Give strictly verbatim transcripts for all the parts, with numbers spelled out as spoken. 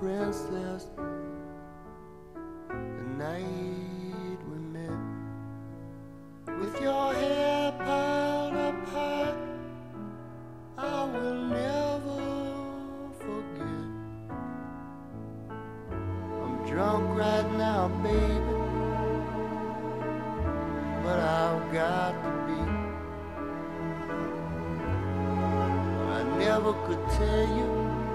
princess the night we met. With your hair piled up high, I will never forget. I'm drunk right now, baby, but I've got to be. I never could tell you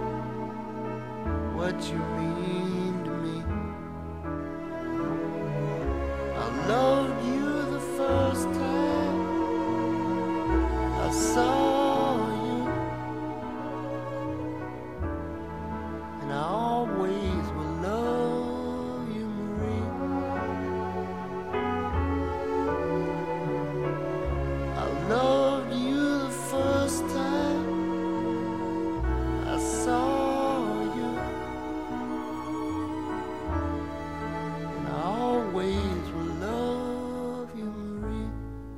what you mean to me. I loved you the first time I saw you, and I always will love you, Marie. I loved you the first time I saw you, and I always will love you, Marie.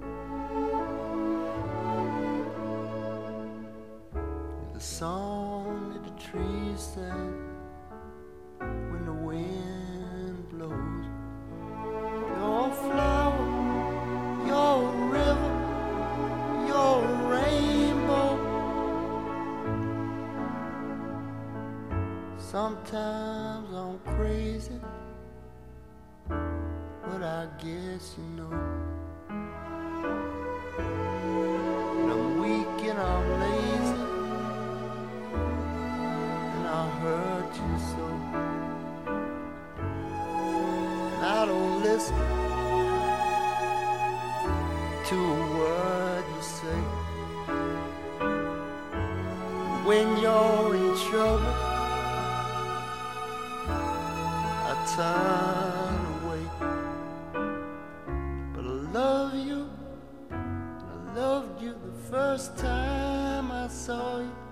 You're the song that the trees sing when the wind blows. Your flower, your river, your rainbow. Sometimes I'm crazy, but I guess you know. And I'm weak and I'm lazy, and I hurt you so. And I don't listen to a word you say. When you're in trouble, I turn away. But I love you, I loved you the first time I saw you.